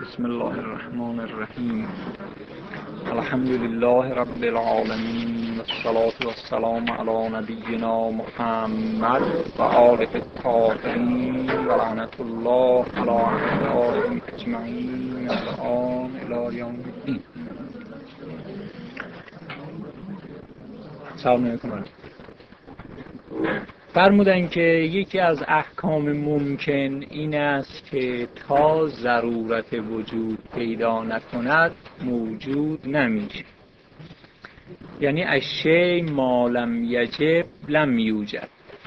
بسم الله الرحمن الرحیم. الحمد لله رب العالمین والصلاة والسلام علی نبینا محمد و آله الطاهرین و لعنت الله علی اعدائهم اجمعین الان الی یوم الدین. سلام علیکم. فرمودن که یکی از احکام ممکن این است که تا ضرورت وجود پیدا نکند موجود نمیشه. یعنی الشیء ما لم یجب لم یوجد.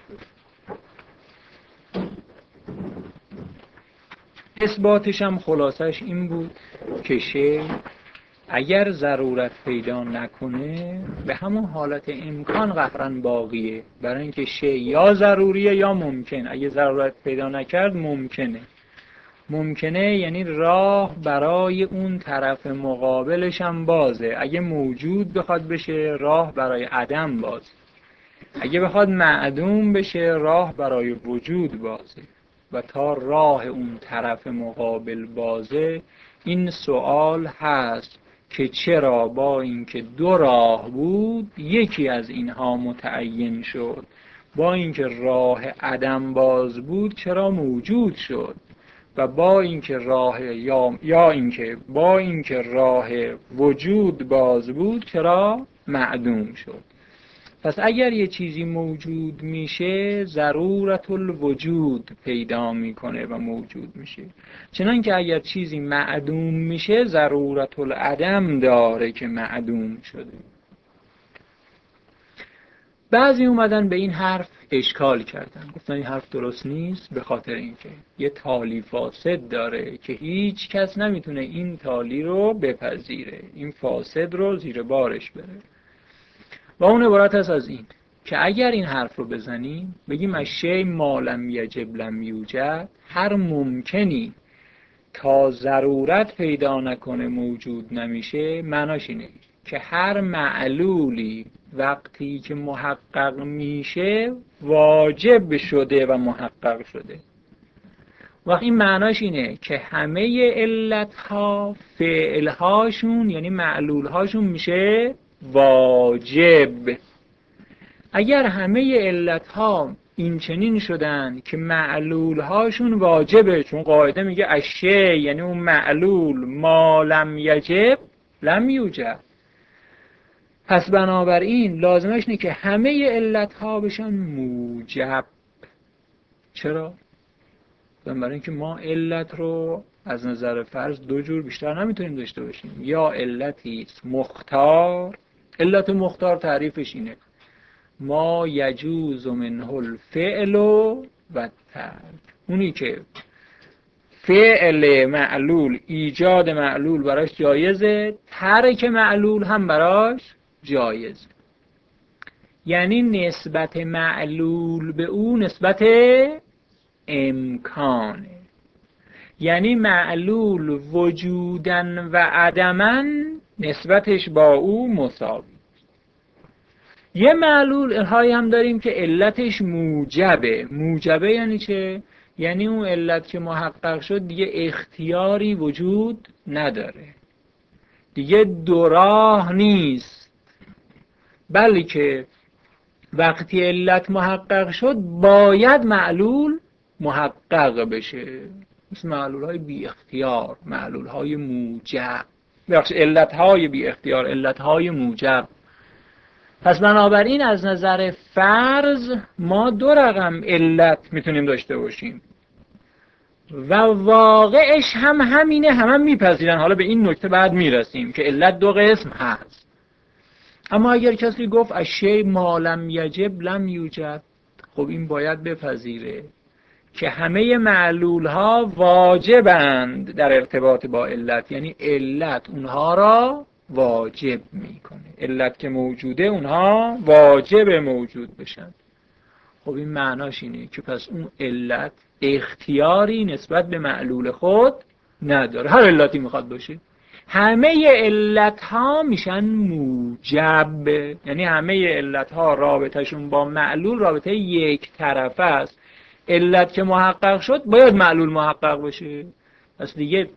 اثباتش هم خلاصش این بود که شیء اگر ضرورت پیدا نکنه به همون حالت امکان قهراً باقیه، برای اینکه شیء یا ضروریه یا ممکن. اگه ضرورت پیدا نکرد ممکنه یعنی راه برای اون طرف مقابلش هم بازه. اگه موجود بخواد بشه راه برای عدم بازه، اگه بخواد معدوم بشه راه برای وجود بازه. و تا راه اون طرف مقابل بازه این سوال هست که چرا با اینکه دو راه بود یکی از اینها متعین شد، با اینکه راه عدم باز بود چرا موجود شد، و با اینکه راه وجود باز بود چرا معدوم شد. پس اگر یه چیزی موجود میشه ضرورت الوجود پیدا میکنه و موجود میشه، چنانکه اگر چیزی معدوم میشه ضرورت العدم داره که معدوم شده. بعضی اومدن به این حرف اشکال کردن، گفتن این حرف درست نیست، به خاطر اینکه یه تالی فاسد داره که هیچ کس نمیتونه این تالی رو بپذیره، این فاسد رو زیر بارش بره. و اون عبارت هست از این که اگر این حرف رو بزنیم بگیم الشیء ما لم یجب لم یوجد، هر ممکنی تا ضرورت پیدا نکنه موجود نمیشه، معناش اینه که هر معلولی وقتی که محقق میشه واجب شده و محقق شده. وقتی این معناش اینه که همه علتها فعلهاشون یعنی معلولهاشون میشه واجب. اگر همه علتها این چنین شدن که معلولهاشون واجبه، چون قاعده میگه الشیء یعنی اون معلول ما لم یجب لم یوجد، پس بنابراین لازمش اینه که همه علتها بشن موجب. چرا؟ برای اینکه ما علت رو از نظر فرض دو جور بیشتر نمیتونیم داشته باشیم. یا علتی مختار، علت مختار تعریفش اینه ما یجوز منه الفعل و الترک، اونی که فعل معلول ایجاد معلول براش جایزه، ترک معلول هم براش جایزه. یعنی نسبت معلول به او نسبت امکانه، یعنی معلول وجودن و عدمن نسبتش با او مساوی. یه معلول هایی هم داریم که علتش موجبه. موجبه یعنی چه؟ یعنی اون علت که محقق شد دیگه اختیاری وجود نداره، دیگه دو راه نیست، بلکه وقتی علت محقق شد باید معلول محقق بشه. مثل معلول های بی اختیار، معلول های موجب، علت های بی اختیار، علت های موجب. پس بنابراین از نظر فرض ما دو رقم علت میتونیم داشته باشیم و واقعش هم همینه، هم میپذیرن. حالا به این نکته بعد میرسیم که علت دو قسم هست. اما اگر کسی گفت الشیء ما لم یجب لم یوجد، خب این باید بپذیره که همه معلول ها واجبند در ارتباط با علت، یعنی علت اونها را واجب میکنه. علت که موجوده اونها واجب موجود بشن. خب این معناش اینه که پس اون علت اختیاری نسبت به معلول خود نداره، هر علتی میخواد باشه. همه علت ها میشن موجب، یعنی همه علت ها رابطهشون با معلول رابطه یک طرفه است. علت که محقق شد باید معلول محقق بشه. پس دیگه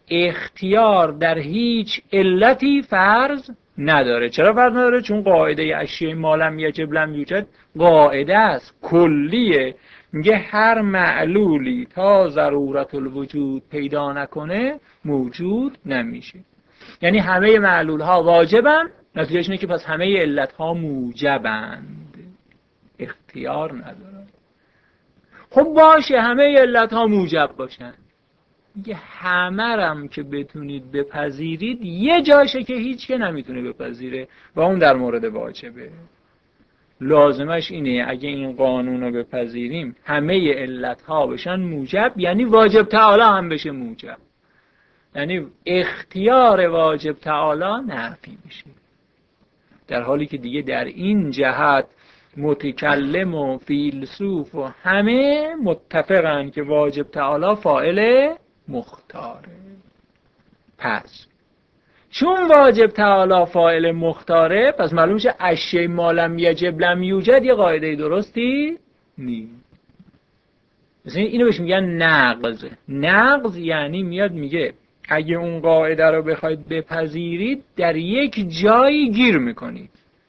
اختیار در هیچ علتی فرض نداره. چرا فرض نداره؟ چون قاعده اشیاء ما لم یجب لم یوجد قاعده است، کلیه. میگه هر معلولی تا ضرورت الوجود پیدا نکنه موجود نمیشه. یعنی همه معلول ها واجبن، نتیجهش اینه که پس همه علت ها موجبند، اختیار ندارن. خب باشه همه علت ها موجب باشن، میگه همرم که بتونید بپذیرید یه جاشه که هیچ که نمیتونه بپذیره و اون در مورد واجبه. لازمش اینه اگه این قانون رو بپذیریم همه علت ها بشن موجب، یعنی واجب تعالی هم بشه موجب، یعنی اختیار واجب تعالی نفی میشه. در حالی که دیگه در این جهت متکلم و فیلسوف و همه متفقن که واجب تعالی فاعل مختاره. پس چون واجب تعالی فاعل مختاره، پس معلوم شه اشیاء ما لم یجب لم یوجد یه قاعده درستی نیست. مثلا اینو بهش میگن نقض. نقض یعنی میاد میگه اگه اون قاعده رو بخواید بپذیرید در یک جایی گیر میکنید،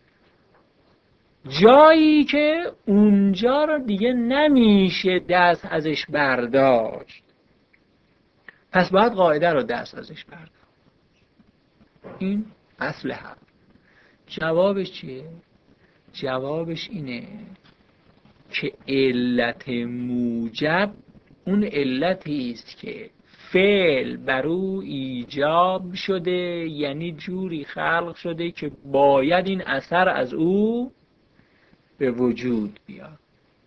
جایی که اونجا رو دیگه نمیشه دست ازش برداشت، پس باید قاعده رو دست ازش برداشت. این اصل حرف. جوابش چیه؟ جوابش اینه که علت موجب اون علتی است که فعل بر او ایجاب شده، یعنی جوری خلق شده که باید این اثر از او به وجود بیاد.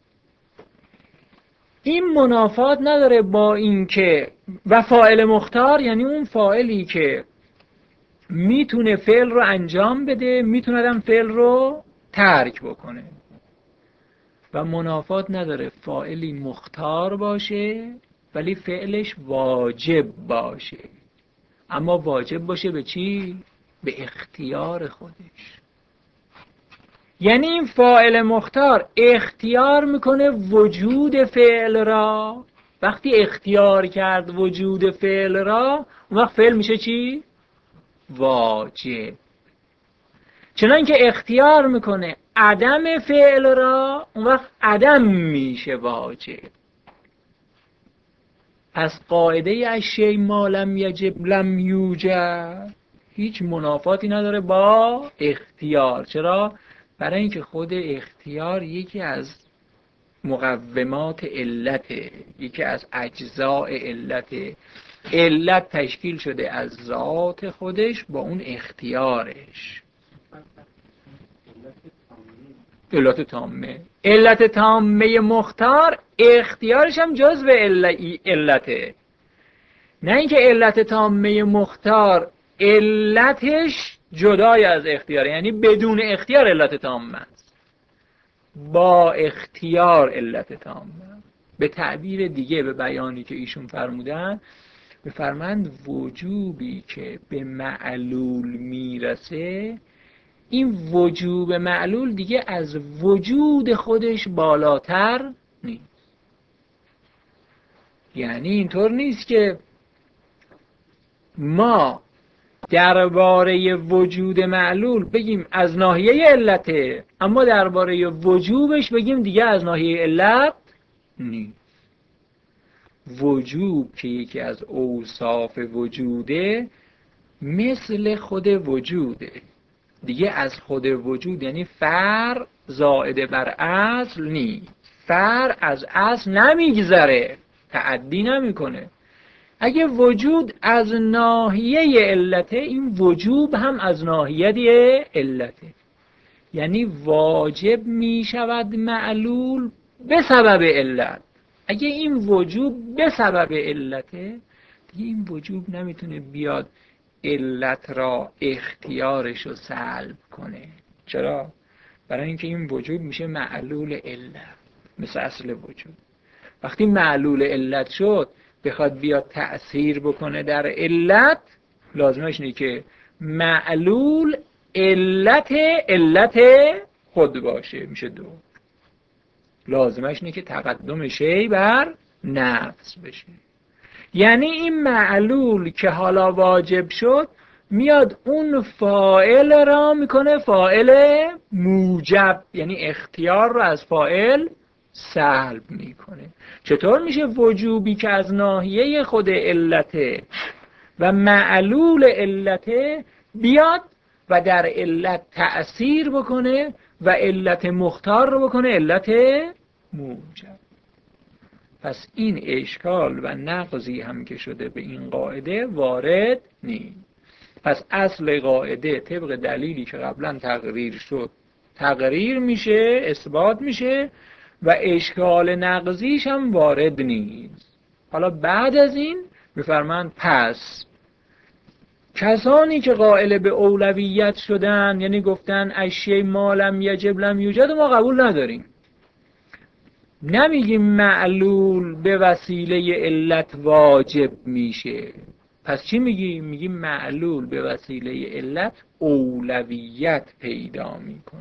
این منافات نداره با این که و فاعل مختار یعنی اون فاعلی که میتونه فعل رو انجام بده، میتونه هم فعل رو ترک بکنه. و منافات نداره فاعلی مختار باشه ولی فعلش واجب باشه. اما واجب باشه به چی؟ به اختیار خودش. یعنی این فاعل مختار اختیار میکنه وجود فعل را. وقتی اختیار کرد وجود فعل را، اون وقت فعل میشه چی؟ واجب. چنان که اختیار میکنه عدم فعل را، اون وقت عدم میشه واجب. پس قاعده اشیاء ما لم یجب لم یوجد هیچ منافاتی نداره با اختیار. چرا؟ برای اینکه خود اختیار یکی از مقومات علته، یکی از اجزاء علته. علت تشکیل شده از ذات خودش با اون اختیارش. علت تامه. علت تامه مختار اختیارش هم جزو علته. نه اینکه علت تامه مختار علتش جدای از اختیاره، یعنی بدون اختیار علت تامه است، با اختیار علت تامه. به تعبیر دیگه، به بیانی که ایشون فرمودن، بفرمند وجوبی که به معلول میرسه، این وجوب معلول دیگه از وجود خودش بالاتر نیست. یعنی اینطور نیست که ما درباره وجود معلول بگیم از ناحیه علته، اما درباره وجوبش بگیم دیگه از ناحیه علت نیست. وجوب که یکی از اوصاف وجوده، مثل خود وجوده دیگه، از خود وجود، یعنی فرع زائد بر اصل نیست. فرع از اصل نمیگذره، تعدی نمیکنه. اگه وجود از ناحیه علته، این وجوب هم از ناحیه علته. یعنی واجب میشود معلول به سبب علت. اگه این وجوب به سبب علته، دیگه این وجوب نمیتونه بیاد علت را اختیارش رو سلب کنه. چرا؟ برای اینکه این وجود میشه معلول علت، مثل اصل وجود. وقتی معلول علت شد بخواد بیاد تأثیر بکنه در علت، لازمش اینه که معلول علت خود باشه، میشه دو. لازمش اینه که تقدم شی بر نفس بشه. یعنی این معلول که حالا واجب شد میاد اون فاعل را میکنه فاعل موجب، یعنی اختیار رو از فاعل سلب میکنه. چطور میشه وجوبی که از ناحیه خود علته و معلول علته بیاد و در علت تأثیر بکنه و علت مختار رو بکنه علت موجب؟ پس این اشکال و نقضی هم که شده به این قاعده وارد نیست. پس اصل قاعده طبق دلیلی که قبلا تقریر شد تقریر میشه، اثبات میشه و اشکال نقضیش هم وارد نیست. حالا بعد از این بفرمایند پس کسانی که قائل به اولویت شدن، یعنی گفتن اشیاء ما لم یجب لم یوجد، ما قبول نداریم، نمیگیم معلول به وسیله علت واجب میشه. پس چی میگیم؟ میگیم معلول به وسیله علت اولویت پیدا میکنه.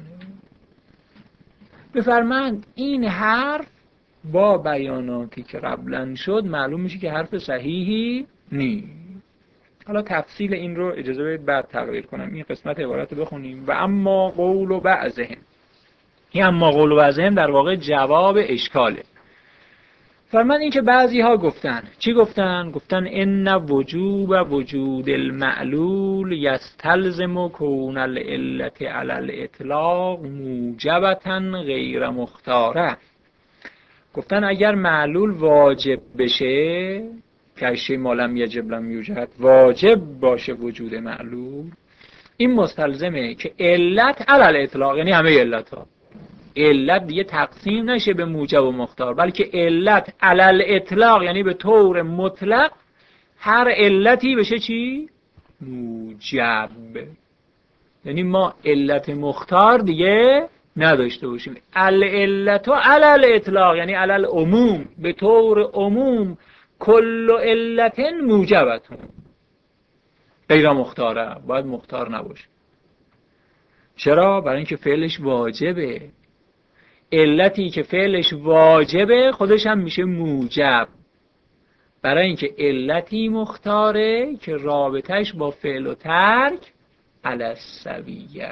بفرمایند این حرف با بیاناتی که قبلا شد معلوم میشه که حرف صحیحی نیست. حالا تفصیل این رو اجازه بدید بعد تقریر کنم. این قسمت عبارت رو بخونیم. و اما قول بعضهم، این اما قول بعضهم در واقع جواب اشکاله. فرمان این که بعضی ها گفتن، چی گفتن؟ گفتن ان وجوب وجود المعلول یستلزم کون العلت علی الاطلاق موجبتا غیر مختاره. گفتن اگر معلول واجب بشه، که اشیاء ما لم یجب لم یوجد، واجب باشه وجود معلول، این مستلزمه که علت علی الاطلاق، یعنی همه علت ها، علت دیگه تقسیم نشه به موجب و مختار، بلکه علت علی الاطلاق یعنی به طور مطلق هر علتی بشه چی؟ موجب. یعنی ما علت مختار دیگه نداشته باشیم. العلت علی الاطلاق یعنی علی العموم، به طور عموم کل علت موجبتون غیر مختاره، باید مختار نباشه. چرا؟ برای اینکه فعلش واجبه. علتی که فعلش واجبه خودش هم میشه موجب، برای اینکه علتی مختاره که رابطش با فعل و ترک علی السویه.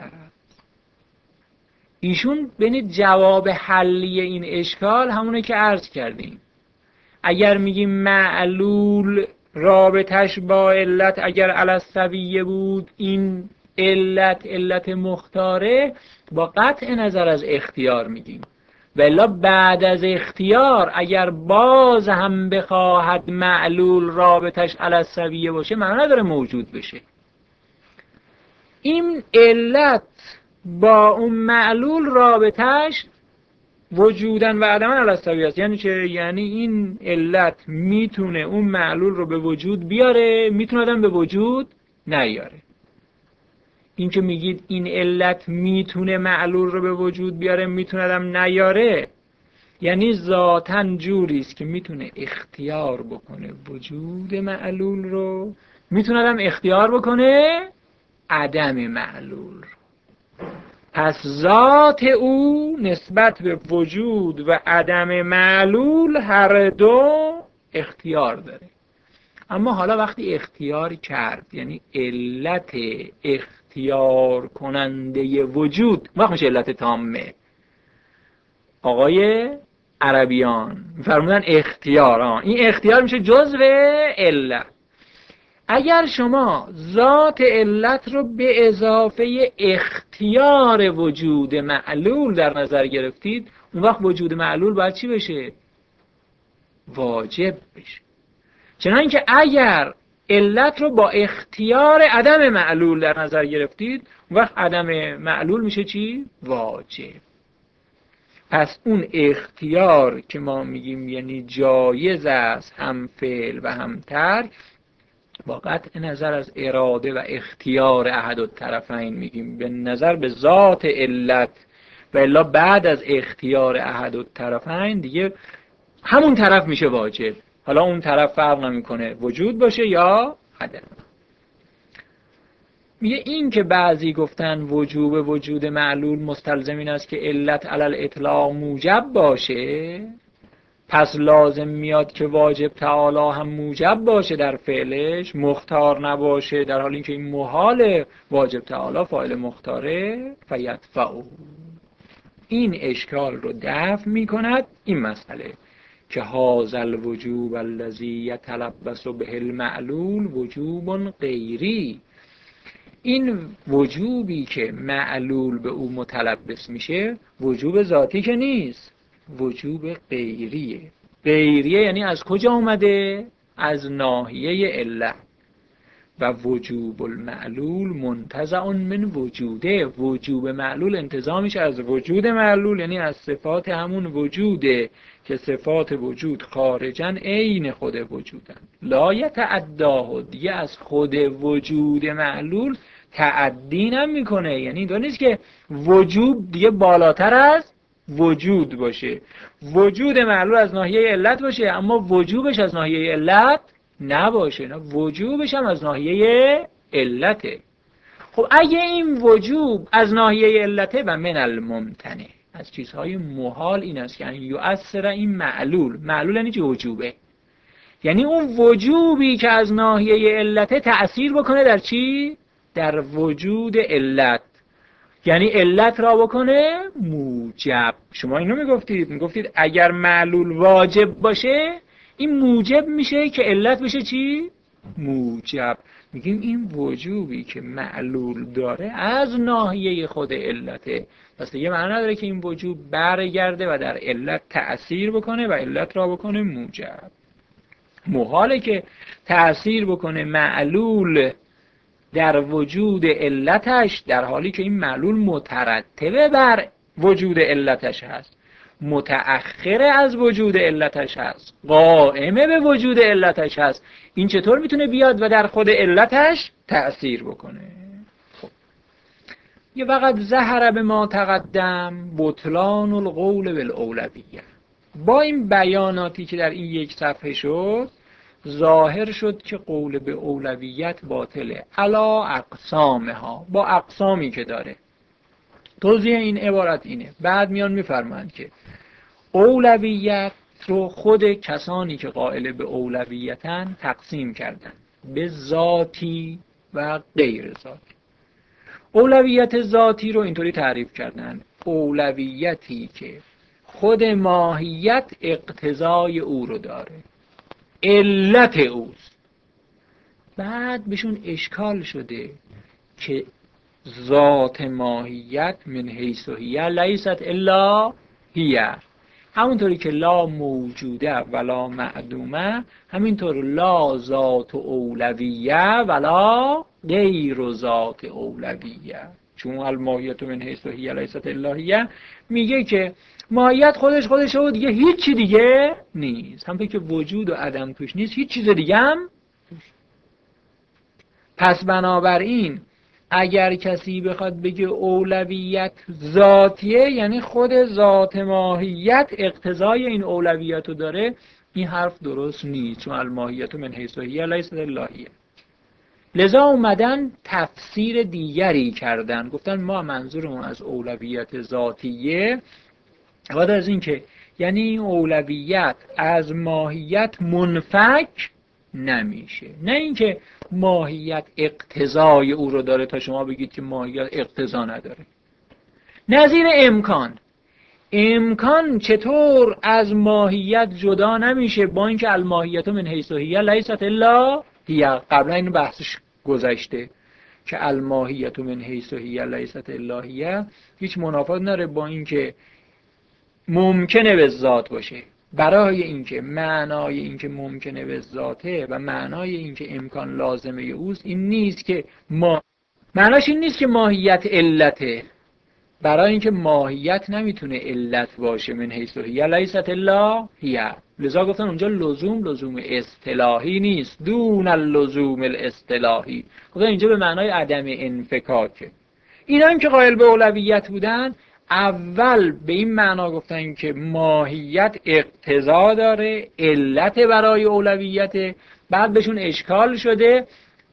ایشون ببینید جواب حلی این اشکال همونه که عرض کردیم. اگر میگیم معلول رابطش با علت اگر علی السویه بود، این علت مختاره، با قطع نظر از اختیار میگیم. ولی بعد از اختیار اگر باز هم بخواهد معلول رابطش علی السویه باشه، معنی نداره موجود بشه. این علت با اون معلول رابطش وجودن و عدمن علی السویه است. یعنی چه؟ یعنی این علت میتونه اون معلول رو به وجود بیاره، میتونه آدم به وجود نیاره. این که میگید این علت میتونه معلول رو به وجود بیاره، میتونه آدم نیاره، یعنی ذاتاً جوری است که میتونه اختیار بکنه وجود معلول رو، میتونه آدم اختیار بکنه عدم معلول رو. پس ذات او نسبت به وجود و عدم معلول هر دو اختیار داره. اما حالا وقتی اختیار کرد، یعنی علت اختیار کننده وجود، وقت میشه علت تامه. آقای عربیان فرمودن اختیار، این اختیار میشه جزء علت. اگر شما ذات علت رو به اضافه اختیار وجود معلول در نظر گرفتید، اون وقت وجود معلول باید چی بشه؟ واجب بشه. چنانکه اگر علت رو با اختیار عدم معلول در نظر گرفتید، اون وقت عدم معلول میشه چی؟ واجب. پس اون اختیار که ما میگیم یعنی جایز است هم فعل و هم ترک، با قطع نظر از اراده و اختیار احد الطرفین میگیم به نظر به ذات علت، و الا بعد از اختیار احد الطرفین دیگه همون طرف میشه واجب. حالا اون طرف فرق نمیکنه وجود باشه یا عدم. میگه این که بعضی گفتن وجوب وجود معلول مستلزم این است که علت علی الاطلاق موجب باشه، پس لازم میاد که واجب تعالی هم موجب باشه در فعلش، مختار نباشه، در حالی که این محال واجب تعالی فاعل مختاره. فیدفعه، این اشکال رو دفع میکند این مسئله که هذا الوجوب الذی یتلبس به المعلول وجوب غیری، این وجوبی که معلول به او متلبس میشه وجوب ذاتی که نیست، وجوب غیریه. غیریه یعنی از کجا اومده؟ از ناحیه علت. و وجوب المعلول منتزع من وجوده، وجوب معلول انتزاعش از وجود معلول، یعنی از صفات همون وجوده که صفات وجود خارجاً عین خود وجودن. لا یتعداه، دیگه از خود وجود معلول تعدی نمیکنه. یعنی اینطور نیست که وجود دیگه بالاتر از وجود باشه، وجود معلول از ناحیه علت باشه اما وجوبش از ناحیه علت نباشه، نه، وجوبش هم از ناحیه علته. خب اگه این وجوب از ناحیه علته و من الممتنع، از چیزهای محال این است که یؤثر این معلول، معلول یعنی چه؟ وجوبه، یعنی اون وجوبی که از ناحیه علته تأثیر بکنه در چی؟ در وجود علت، یعنی علت را بکنه موجب. شما اینو میگفتید اگر معلول واجب باشه این موجب میشه که علت بشه چی؟ موجب. میگیم این وجوبی که معلول داره از ناحیه خود علته، پس دیگه معنی نداره که این وجوب برگرده و در علت تأثیر بکنه و علت را بکنه موجب. محاله که تأثیر بکنه معلول در وجود علتش در حالی که این معلول مترتبه بر وجود علتش هست، متأخر از وجود علتش هست، قائمه به وجود علتش هست. این چطور میتونه بیاد و در خود علتش تأثیر بکنه؟ خب یه وقت ظهر به ما تقدم بطلان القول بالاولویه. با این بیاناتی که در این یک صفحه شد ظاهر شد که قول به اولویت باطله علا اقسامها، با اقسامی که داره. توضیح این عبارت اینه، بعد میان میفرمایند که اولویت رو خود کسانی که قائل به اولویتن تقسیم کردن به ذاتی و غیر ذاتی. اولویت ذاتی رو اینطوری تعریف کردن: اولویتی که خود ماهیت اقتضای او رو داره، علت اوست. بعد بهشون اشکال شده که ذات ماهیت من حیث هی لیست الا هی، همونطوری که لا موجوده ولا معدومه، همینطور لا ذات اولویه ولا غیر ذات اولویه. چون الماهیت من حیث هی لیست الا هی میگه که ماهیت خودش و دیگه هیچی دیگه نیست، همونطور که وجود و عدم توش نیست هیچ چیز دیگه هم توش. پس بنابراین اگر کسی بخواد بگه اولویت ذاتیه یعنی خود ذات ماهیت اقتضای این اولویت رو داره، این حرف درست نیست، چون الماهیت من حیث هی لیست الا هی. لذا اومدن تفسیر دیگری کردن، گفتن ما منظورمون از اولویت ذاتیه بعد از این که یعنی این اولویت از ماهیت منفک نمیشه، نه اینکه ماهیت اقتضای او رو داره تا شما بگید که ماهیت اقتضا نداره. نظیر امکان چطور از ماهیت جدا نمیشه با اینکه الماهیت من حیث هی لیست الا هی. قبلا این بحثش گذشته که الماهیت من حیث هی لیست الا هی هیچ منافات نداره با اینکه ممکنه به ذات باشه. برای اینکه معنای اینکه ممکنه به ذاته و معنای اینکه امکان لازمه اوست این نیست که معناش این نیست که ماهیت علته. برای اینکه ماهیت نمیتونه علت باشه من حیث هی لیست الا هی، لذا گفتن اونجا لزوم اصطلاحی نیست، دون اللزوم الاصطلاحی. گفتن اینجا به معنای عدم انفکاکه. اینا هم که قائل به اولویت بودن اول به این معنا گفتن که ماهیت اقتضا داره، علت برای اولویت. بعد بهشون اشکال شده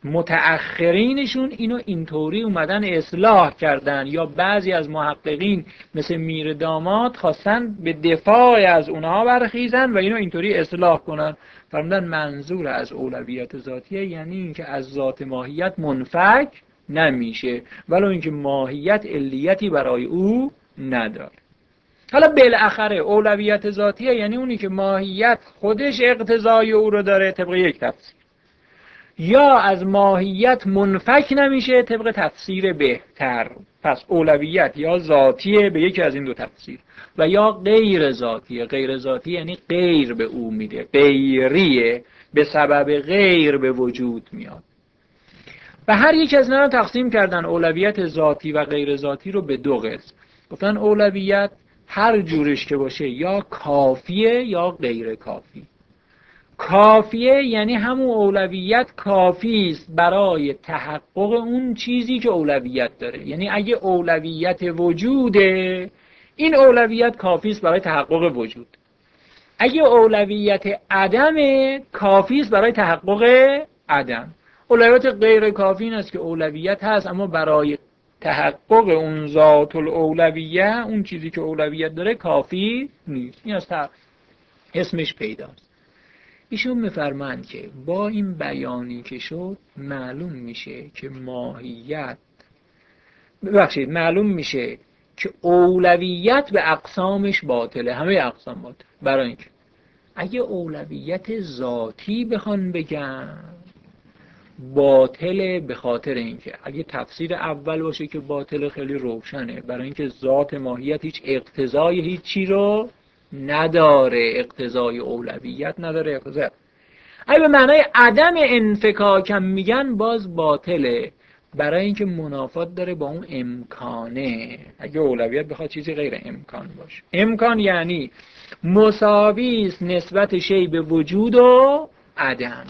متأخرینشون اینو اینطوری اومدن اصلاح کردن، یا بعضی از محققین مثل میر داماد خواستن به دفاع از اونها برخیزن و اینو اینطوری اصلاح کنن. فرمودن منظور از اولویت ذاتیه یعنی اینکه از ذات ماهیت منفک نمیشه، ولو اینکه ماهیت علیتی برای او نداره. حالا بالاخره اولویت ذاتیه یعنی اونی که ماهیت خودش اقتضای او رو داره طبق یک تفسیر، یا از ماهیت منفک نمیشه طبق تفسیر بهتر. پس اولویت یا ذاتیه به یکی از این دو تفسیر، و یا غیر ذاتیه. غیر ذاتی یعنی غیر به او میده، غیریه، به سبب غیر به وجود میاد. و هر یک از اینا رو تقسیم کردن اولویت ذاتی و غیر ذاتی رو به دو قسم. گفتن اولویت هر جورش که باشه یا کافیه یا غیر کافی. کافیه یعنی همون اولویت کافی است برای تحقق اون چیزی که اولویت داره. یعنی اگه اولویت وجوده، این اولویت کافی است برای تحقق وجود. اگه اولویت عدمه، کافی است برای تحقق عدم. اولویت غیر کافی این است که اولویت هست اما برای تحقق اون ذات الاولویه، اون چیزی که اولویت داره، کافی نیست. این از اسمش پیداست. ایشون میفرمایند که با این بیانی که شد معلوم میشه که معلوم میشه که اولویت به اقسامش باطله، همه اقسام باطله. برای اینکه اگه اولویت ذاتی بخوان بگن باطله، به خاطر اینکه اگه تفسیر اول باشه که باطله خیلی روشنه، برای اینکه ذات ماهیت هیچ اقتضای هیچی رو نداره، اقتضای اولویت نداره. اگه به معنای عدم انفکاکم میگن باز باطله، برای اینکه منافات داره با اون امکانه. اگه اولویت بخواد چیزی غیر امکان باشه، امکان یعنی مساوی است نسبت شی به وجود و عدم.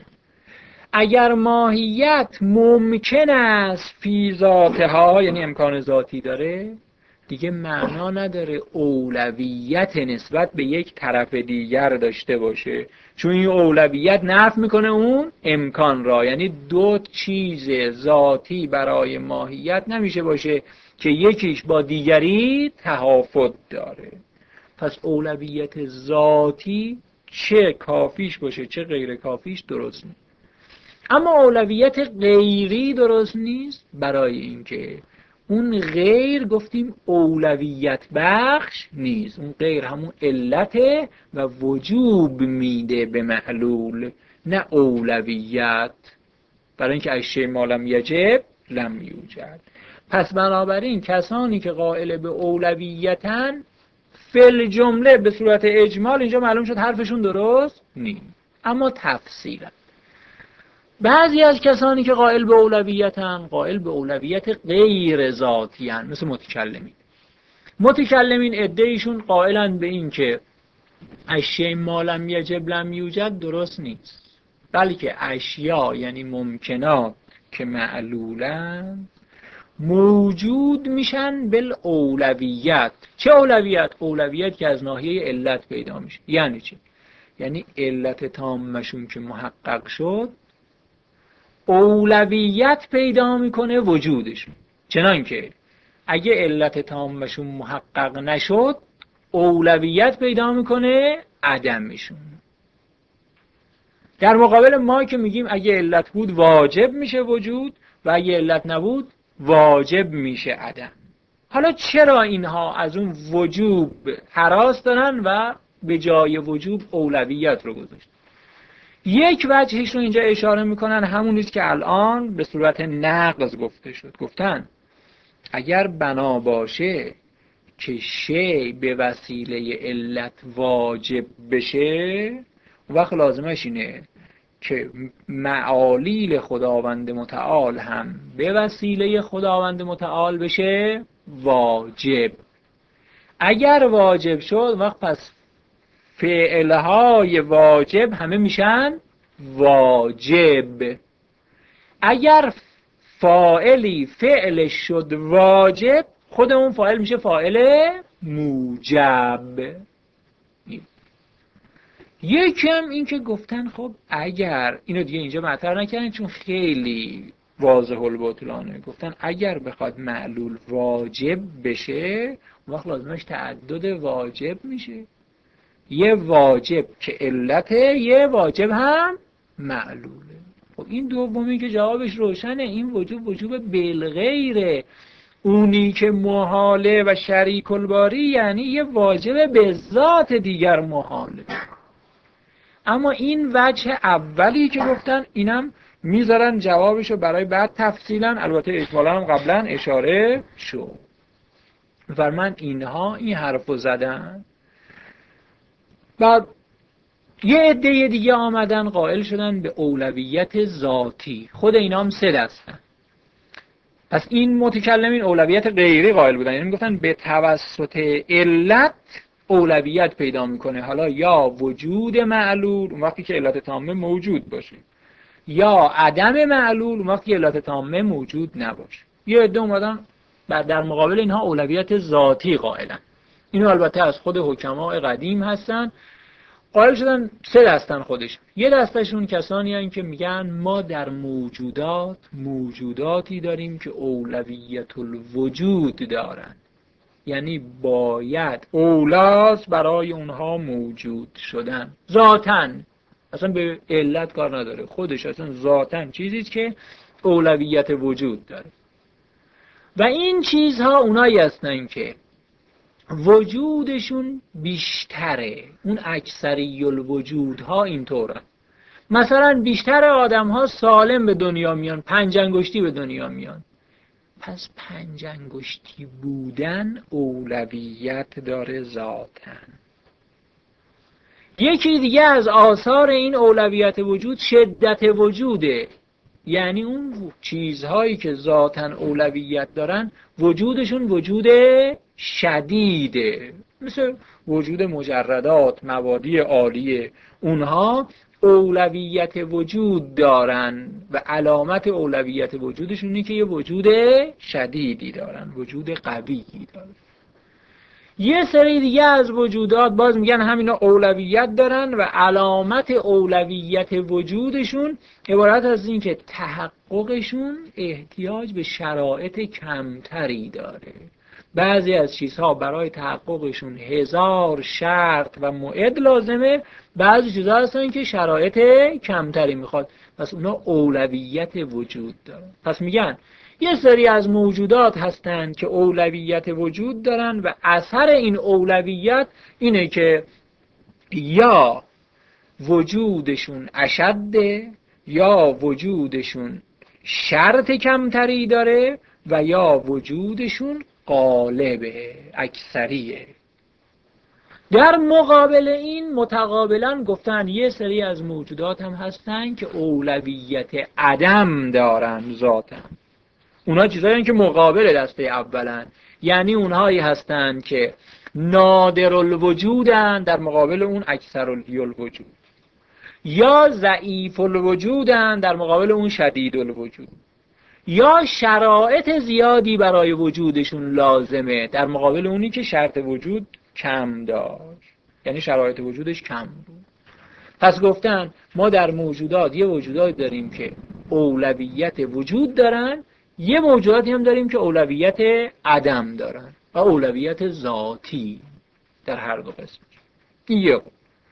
اگر ماهیت ممکن است فی ذاتها، یعنی امکان ذاتی داره، دیگه معنا نداره اولویت نسبت به یک طرف دیگر داشته باشه، چون این اولویت نفی میکنه اون امکان را. یعنی دو چیز ذاتی برای ماهیت نمیشه باشه که یکیش با دیگری تهافت داره. پس اولویت ذاتی چه کافیش باشه چه غیر کافیش درست نیست. اما اولویت غیری درست نیست، برای اینکه اون غیر گفتیم اولویت بخش نیست. اون غیر همون علته و وجوب میده به معلول، نه اولویت. برای اینکه اشیاء ما لم یجب لم یوجد. پس بنابراین کسانی که قائل به اولویتن فل جمله به صورت اجمال اینجا معلوم شد حرفشون درست نیست. اما تفصیلا بعضی از کسانی که قائل به اولویتن، قائل به اولویت غیر ذاتی هن، مثل متکلمین عده‌ایشون قائلن به این که اشیاء ما لم یجب لم یوجد درست نیست، بلکه اشیاء یعنی ممکنات که معلولن موجود میشن بالاولویت. چه اولویت؟ اولویت که از ناحیه علت پیدا میشه. یعنی چی؟ یعنی علت تامشون که محقق شد اولویت پیدا میکنه وجودشون، چنانکه اگه علت تامشون محقق نشد اولویت پیدا میکنه عدمشون. در مقابل ما که میگیم اگه علت بود واجب میشه وجود و اگه علت نبود واجب میشه عدم. حالا چرا اینها از اون وجوب هراس دارن و به جای وجوب اولویت رو گذاشتن؟ یک وجهش رو اینجا اشاره میکنن، همونیست که الان به صورت نقض گفته شد. گفتن اگر بنا باشه که شی به وسیله علت واجب بشه، وقت لازمش اینه که معالیل خداوند متعال هم به وسیله خداوند متعال بشه واجب. اگر واجب شد وقت پس فعلهای واجب همه میشن واجب. اگر فاعلی فعلش شد واجب، خود اون فاعل میشه فاعل موجب. یکم این که گفتن خب اگر اینو دیگه اینجا مطرح نکردن چون خیلی واضح البطلانه، گفتن اگر بخواد معلول واجب بشه اون وقت لازمش تعدد واجب میشه، یه واجب که علته، یه واجب هم معلوله. خب این دومی که جوابش روشنه، این وجوب بالغیره، اونی که محاله و شریک الباری یعنی یه واجب به ذات دیگر محاله. اما این وجه اولی که گفتن اینم میذارن جوابشو برای بعد تفصیلا، البته اجمالا هم قبلا اشاره شد. فرمان اینها این حرفو زدن، بعد یه عده دیگه آمدن قائل شدن به اولویت ذاتی. خود اینا هم سه دستن. پس این متکلمین اولویت غیری قائل بودن، یعنی میگفتن به توسط علت اولویت پیدا میکنه، حالا یا وجود معلول اون وقتی که علت تامه موجود باشه، یا عدم معلول اون وقتی که علت تامه موجود نباشه. یه عده اومدن در مقابل اینها اولویت ذاتی قائلن. اینو البته از خود حکماء قدیم هستن، قائل شدن سه دستن خودش. یه دستشون کسانی هستن که میگن ما در موجوداتی داریم که اولویت الوجود دارن، یعنی باید اولاست برای اونها موجود شدن ذاتن، اصلا به علت کار نداره، خودش اصلا ذاتن چیزیست که اولویت وجود داره. و این چیزها اونایی هستن که وجودشون بیشتره، اون اکثری الوجودها اینطورن. مثلا بیشتر آدم‌ها سالم به دنیا میان، 5 انگشتی به دنیا میان. پس 5 انگشتی بودن اولویت داره ذاتاً. یکی دیگه از آثار این اولویت وجود شدت وجوده، یعنی اون چیزهایی که ذاتاً اولویت دارن وجودشون وجود شدیده، مثل وجود مجردات، موادی عالیه، اونها اولویت وجود دارن و علامت اولویت وجودشون اینه که یه وجود شدیدی دارن، وجود قویی دارن. یه سری دیگه از وجودات باز میگن همینا اولویت دارن و علامت اولویت وجودشون عبارت از این که تحققشون احتیاج به شرایط کمتری داره. بعضی از چیزها برای تحققشون 1000 شرط و موعد لازمه، بعضی چیزها هستن که شرایط کمتری میخواد، پس اونا اولویت وجود دارن. پس میگن یه سری از موجودات هستن که اولویت وجود دارن و اثر این اولویت اینه که یا وجودشون اشده، یا وجودشون شرط کمتری داره، و یا وجودشون غالبه، اکثریه. در مقابل این متقابلا گفتن یه سری از موجودات هم هستن که اولویت عدم دارن ذاتاً. اونا چیزایی که مقابل دسته اولن، یعنی اونهایی هستن که نادر الوجودن در مقابل اون اکثر الوجود، یا ضعیف الوجودن در مقابل اون شدید الوجود، یا شرایط زیادی برای وجودشون لازمه در مقابل اونی که شرط وجود کم داشت، یعنی شرایط وجودش کم بود. پس گفتن ما در موجودات یه وجودات داریم که اولویت وجود دارن، یه موجوداتی هم داریم که اولویت عدم دارن و اولویت ذاتی در هر دو قسم. یه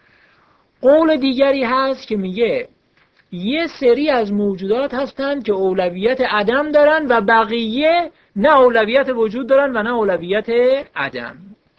قول دیگری هست که میگه یه سری از موجودات هستن که اولویت عدم دارن و بقیه نه اولویت وجود دارن و نه اولویت عدم.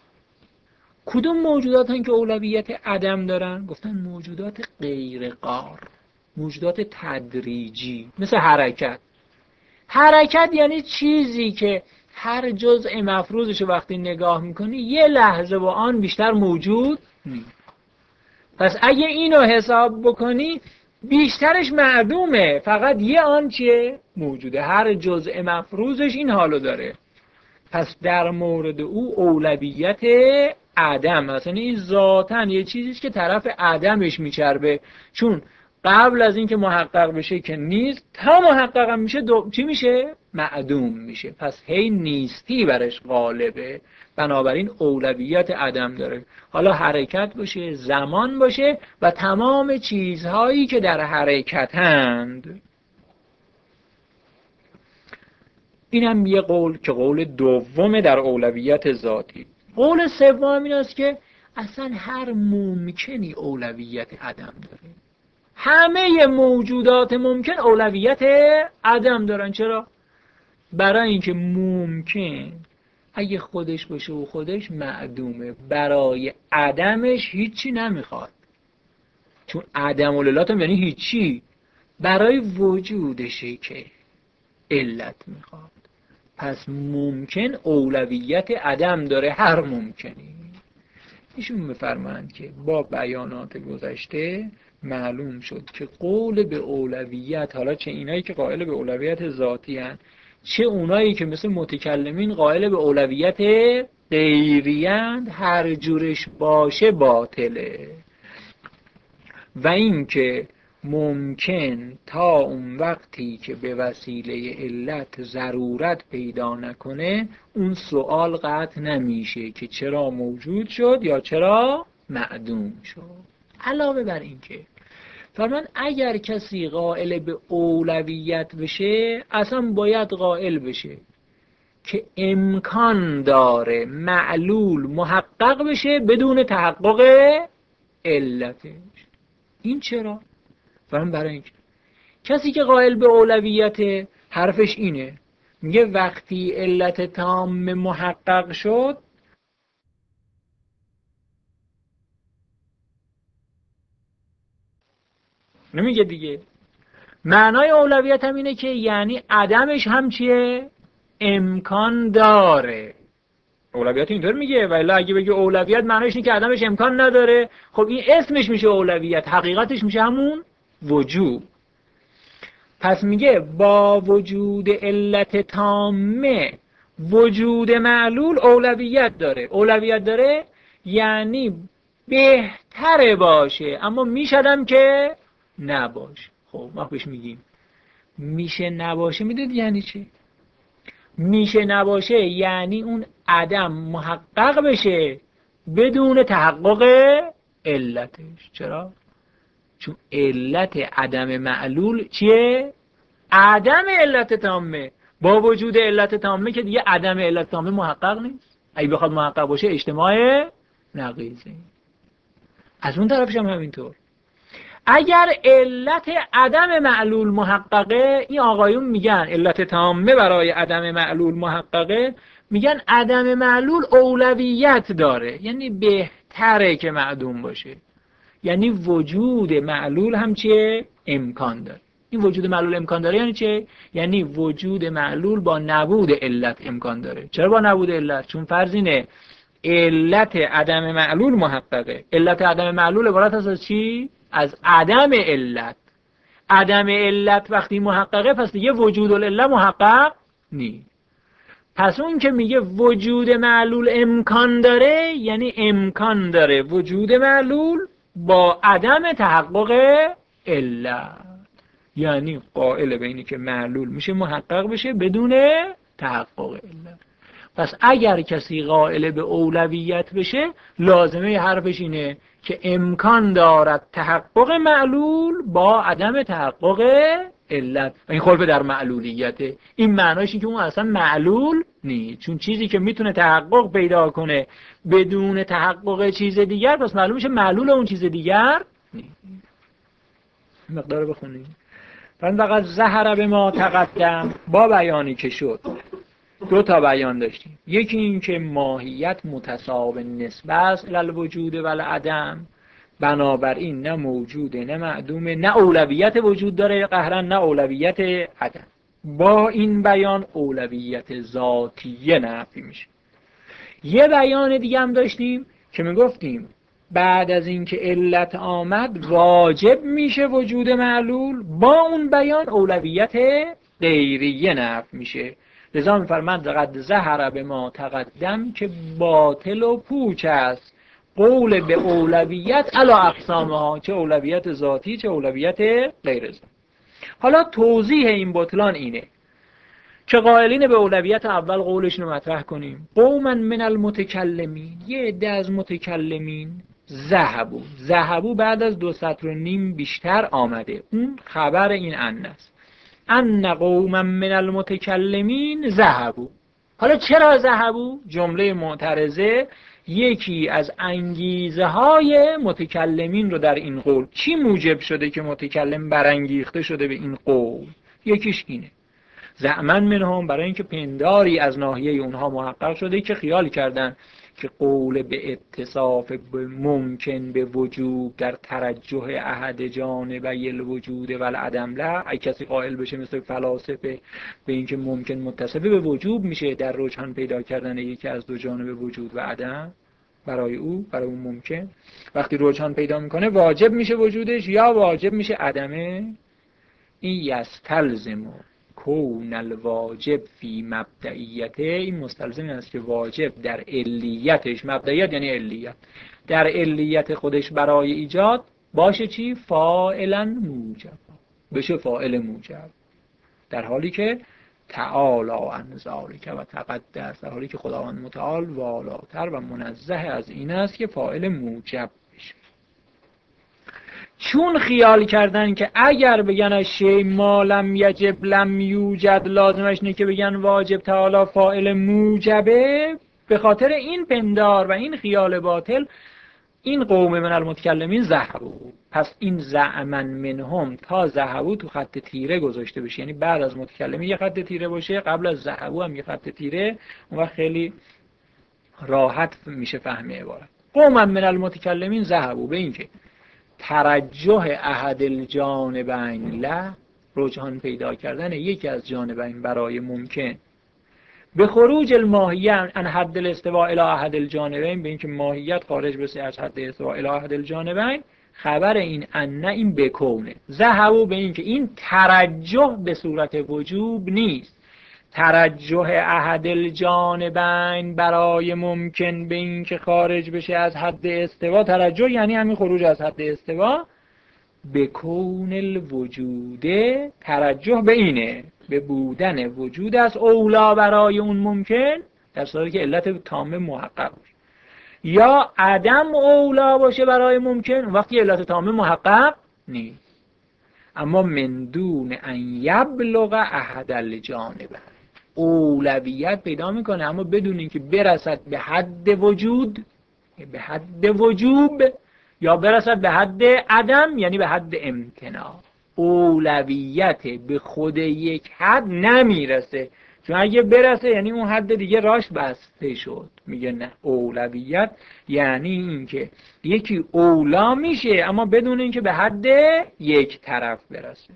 کدوم موجودات هستن که اولویت عدم دارن؟ گفتن موجودات غیر قار، موجودات تدریجی، مثل حرکت. حرکت یعنی چیزی که هر جزء مفروضش وقتی نگاه میکنی یه لحظه با آن بیشتر موجود نیست. پس اگه اینو حساب بکنی بیشترش معدومه، فقط یه آن چیه؟ موجوده، هر جزء مفروضش این حالو داره. پس در مورد او اولویت عدم، مثلا این ذاتاً یه چیزیست که طرف عدمش میچربه، چون قبل از اینکه محقق بشه که نیست، تا محقق هم میشه چی میشه؟ معدوم میشه. پس هی نیستی برش غالبه، بنابراین اولویت عدم داره. حالا حرکت باشه، زمان باشه و تمام چیزهایی که در حرکتند. این هم یه قول که قول دومه در اولویت ذاتی. قول سوم این است که اصلا هر ممکنی اولویت عدم داره. همه موجودات ممکن اولویت عدم دارن. چرا؟ برای اینکه ممکن اگه خودش باشه و خودش معدومه، برای عدمش هیچی نمیخواد. چون عدم العلت یعنی هیچی، برای وجودشه که علت میخواد. پس ممکن اولویت عدم داره، هر ممکنی. ایشون میفرمایند که با بیانات گذشته معلوم شد که قول به اولویت، حالا چه اینایی که قائل به اولویت ذاتی هن، چه اونایی که مثل متکلمین قائل به اولویت غیری هن، هر جورش باشه باطله. و اینکه ممکن تا اون وقتی که به وسیله علت ضرورت پیدا نکنه، اون سوال قطع نمیشه که چرا موجود شد یا چرا معدوم شد. علاوه بر این که فرمان اگر کسی قائل به اولویت بشه، اصلا باید قائل بشه که امکان داره معلول محقق بشه بدون تحقق علتش. این چرا؟ برای اینکه کسی که قائل به اولویت حرفش اینه، میگه وقتی علت تام محقق شد، نمیگه دیگه. معنای اولویت هم اینه که یعنی عدمش هم چیه؟ امکان داره. اولویت اینطور میگه، ولی اگه بگه اولویت معنیش اینه که عدمش امکان نداره، خب این اسمش میشه اولویت، حقیقتش میشه همون وجود. پس میگه با وجود علت تامه وجود معلول اولویت داره. اولویت داره یعنی بهتره باشه، اما میشدم که نباشه. خب ما بهش میگیم میشه نباشه. میدونید یعنی چی؟ میشه نباشه یعنی اون عدم محقق بشه بدون تحقق علتش. چرا؟ چون علت عدم معلول چیه؟ عدم علت تامه. با وجود علت تامه که دیگه عدم علت تامه محقق نیست. اگه بخواد محقق باشه اجتماع نقیضه. از اون طرفش هم همینطور. اگر علت عدم معلول محققه، این آقایون میگن علت تامه برای عدم معلول محققه، میگن عدم معلول اولویت داره، یعنی بهتره که معدوم باشه. یعنی وجود معلول هم چیه؟ امکان داره. این وجود معلول امکان داره یعنی چه؟ یعنی وجود معلول با نبود علت امکان داره. چرا با نبود علت؟ چون فرض اینه علت عدم معلول محققه. علت عدم معلول عبارت است از چی؟ از عدم علت. عدم علت وقتی محققه، پس دیگه وجود العله محقق نیست. پس اون که میگه وجود معلول امکان داره، یعنی امکان داره وجود معلول با عدم تحقق علت. یعنی قائل به اینی که معلول میشه محقق بشه بدون تحقق علت. پس اگر کسی قائل به اولویت بشه، لازمه حرفش اینه که امکان دارد تحقق معلول با عدم تحقق علت. این خلف در معلولیته. این معناش اینه که اون اصلا معلول نیست، چون چیزی که میتونه تحقق پیدا کنه بدون تحقق چیز دیگر، پس معلوم میشه معلول اون چیز دیگر نیست. مقدار بخونیم. فقط ظهر به ما تقدم، با بیانی که شد دو تا بیان داشتیم. یکی این که ماهیت متساوی نسبت است للوجود و العدم، بنابراین نه موجوده نه معدومه، نه اولویت وجود داره قهرن نه اولویت عدم. با این بیان اولویت ذاتیه نفی میشه. یه بیان دیگه هم داشتیم که میگفتیم بعد از اینکه علت آمد واجب میشه وجود معلول، با اون بیان اولویت غیریه نفی میشه. لذا میفرماند قد ظهر به ما تقدم که باطل و پوچ است قول به اولویت علی اقسامها، چه اولویت ذاتی چه اولویت غیر ذاتی. حالا توضیح این بطلان اینه که قائلین به اولویت اول قولشون رو مطرح کنیم. قوما من المتکلمین، یه عده از متکلمین ذهبوا بعد از 2 سطر و نیم بیشتر آمده، اون خبر این ان است. ان قوما من المتکلمین ذهبوا. حالا چرا ذهبوا؟ جمله معترضه یکی از انگیزه های متکلمین رو در این قول. چی موجب شده که متکلم برانگیخته شده به این قول؟ یکیش اینه، زعمن منهم، برای اینکه پنداری از ناحیه اونها محقق شده که خیال کردن که قول به اتصاف ممکن به وجود در ترجح احد جانبی الوجود و العدم لا، اگه کسی قائل بشه مثل فلاسفه به اینکه ممکن متصف به وجود میشه در رجحان پیدا کردن یکی از 2 جانب وجود و عدم، برای اون ممکن وقتی رجحان پیدا میکنه واجب میشه وجودش یا واجب میشه عدمه. این یستلزم کون الواجب فی مبدئیته، این مستلزم این است که واجب در علیتش، مبدئیت یعنی علیت، در علیت خودش برای ایجاد باشه چی؟ فاعلا موجب، بشه فاعل موجب، در حالی که تعالی عن ذلک و تقدس، در حالی که خداوند متعال والاتر و منزه از این است که فاعل موجب بشه. چون خیال کردن که اگر بگن از شی ما لم یجب لم یوجد لازمش نه که بگن واجب تعالی فاعل موجبه، به خاطر این پندار و این خیال باطل این قوم من المتکلمین ذهبوا. پس این زعمن منهم تا ذهبوا تو خط تیره گذاشته بشه، یعنی بعد از متکلمین یه خط تیره باشه، قبل از ذهبوا هم یه خط تیره، اون وقت خیلی راحت میشه فهم عبارت. قوم من المتکلمین ذهبوا به اینکه ترجح احد الجانبین لا، رجحان پیدا کردن یکی از جانبین برای ممکن، به خروج الماهیه عن حد الاستواء الی احد الجانبین، به اینکه ماهیت خارج بشه از حد استواء الی احد الجانبین، خبر این ان این بکونه. ذهبوا به اینکه این ترجح به صورت وجوب نیست، ترجح احد الجانبین برای ممکن به این که خارج بشه از حد استوا، ترجح یعنی همین خروج از حد استوا، به کون الوجود، ترجح به اینه، به بودن وجود از اولا برای اون ممکن، در صورتی که علت تامه محقق باشه، یا عدم اولا باشه برای ممکن وقتی علت تامه محقق نیست، اما من دون ان یبلغ احد الجانبین، اولویت پیدا میکنه اما بدون اینکه برسد به حد وجود، به حد وجوب، یا برسد به حد عدم یعنی به حد امتناع. اولویت به خود یک حد نمیرسه، چون اگه برسه یعنی اون حد دیگه راش بسته شد. میگه نه، اولویت یعنی اینکه یکی اولا میشه اما بدون اینکه به حد یک طرف برسه.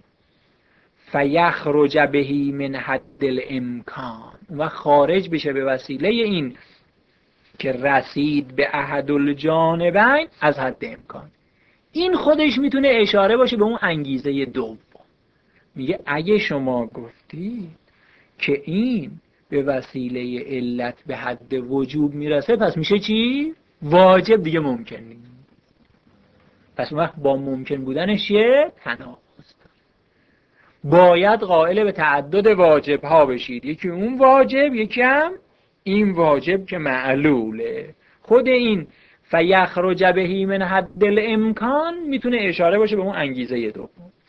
فیخرج بهی من حد الامکان، و خارج بشه به وسیله این که رسید به احد الجانبین از حد امکان. این خودش میتونه اشاره باشه به اون انگیزه دوم. میگه اگه شما گفتید که این به وسیله علت به حد وجوب میرسه، پس میشه چی؟ واجب دیگه ممکن نیست. پس وقت با ممکن بودنش یه تناقض، باید قائل به تعدد واجب ها بشید، یکی اون واجب یکی هم این واجب که معلوله. خود این فیخرج بهی من حد الامکان میتونه اشاره باشه به اون انگیزه دوم.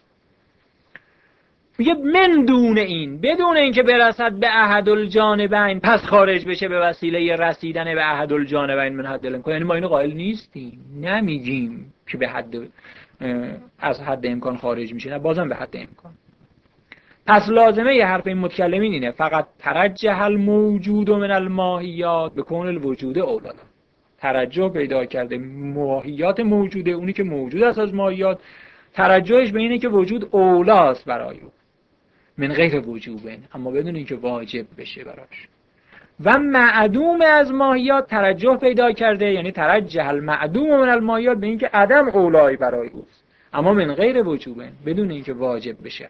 میگه من دون این، بدون اینکه برسد به احد الجانبین پس خارج بشه به وسیله رسیدن به احد الجانبین من حد الامکان، یعنی ما اینو قائل نیستیم، نمیگیم که به حد از حد امکان خارج میشه، نه بازم به حد امکان. پس لازمه یه حرف این متکلمین اینه فقط ترجح الموجود من الماهیات به کون الوجود اولا، ترجح پیدا کرده ماهیات موجوده، اونی که موجود است از ماهیات ترجحش به اینه که وجود اولاست برای او من غیر وجوبه، اما بدون اینکه واجب بشه براش. و معدوم از ماهیات ترجح پیدا کرده، یعنی ترجح المعدوم من الماهیات به اینکه عدم اولایی برای اوست اما من غیر وجوبه، بدون اینکه واجب بشه.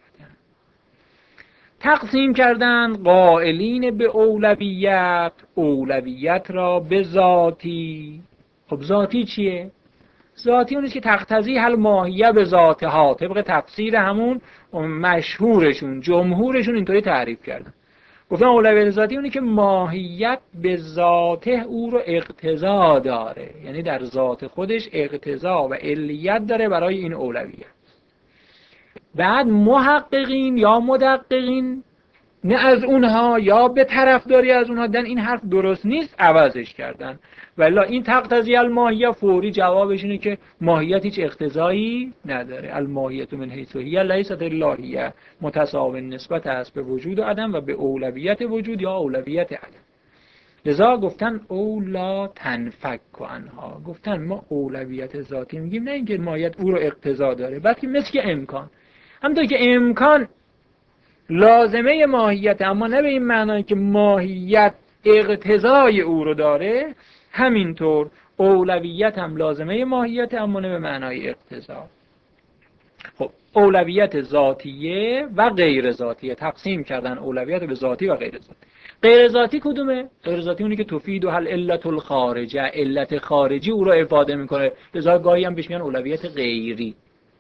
تقسیم کردن قائلین به اولویت، اولویت را به ذاتی. خب خب ذاتی چیه؟ ذاتی اونیست که تقتضی هل ماهیه به ذاتها، طبق تفسیر همون مشهورشون جمهورشون اینطوری تعریف کردن. گفتن اولویت ذاتی اونی که ماهیت به ذاته او رو اقتضا داره، یعنی در ذات خودش اقتضا و علیت داره برای این اولویت. بعد محققین یا مدققین نه از اونها یا به طرفداری از اونها دن این حرف درست نیست، عوضش کردن. ولی این تقتضی الماهیه فوری جوابش اینه که ماهیت هیچ اقتضایی نداره. الماهیت من حیث هی لیست اللهیه، متساوی نسبت است به وجود و عدم و به اولویت وجود یا اولویت عدم. لذا گفتن اولا تنفک عنها، گفتن ما اولویت ذاتی میگیم، نه اینکه ماهیت او رو اقتضا داره، بلکه مثل امکان. همونطور که امکان لازمه ماهیت اما نه به این معنی که ماهیت اقتضای او رو داره، همینطور اولویت هم لازمه ماهیت اما نه به معنای اقتضا. خب اولویت ذاتیه و غیر ذاتیه تقسیم کردن اولویت به ذاتی و غیر ذاتی. غیر ذاتی کدومه؟ غیر ذاتی اونی که تفید و هل علت الخارجه، علت خارجی او رو افاده میکنه، لذا گاهی هم بهش میگن اولویت غیری.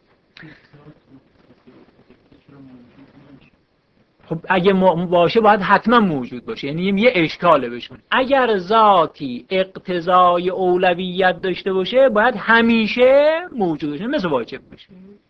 خب اگه باشه باید حتما موجود باشه، یعنی یه اشکاله بشون. اگر ذاتی اقتضای اولویت داشته باشه باید همیشه موجود باشه، مثل واجب باشه.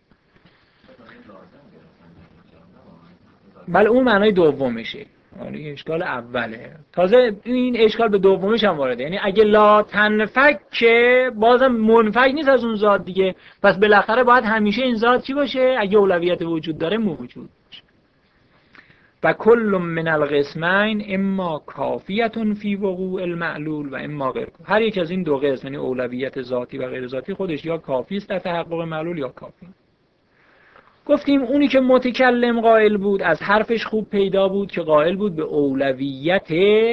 بله اون معنای دومشه، یعنی اشکال اوله. تازه این اشکال به دومش هم وارده، یعنی اگه لا تنفک که بازم منفک نیست از اون ذات دیگه، پس بالاخره باید همیشه این ذات چی باشه؟ اگه اولویت وجود داره موجود باشه. و کل من القسمین اما کافیتون فی وقوع المعلول و اما غیر. هر یک از این دو قسم، یعنی اولویت ذاتی و غیر ذاتی، خودش یا کافی است در تحقق معلول یا کافی. گفتیم اونی که متکلم قائل بود از حرفش خوب پیدا بود که قائل بود به اولویت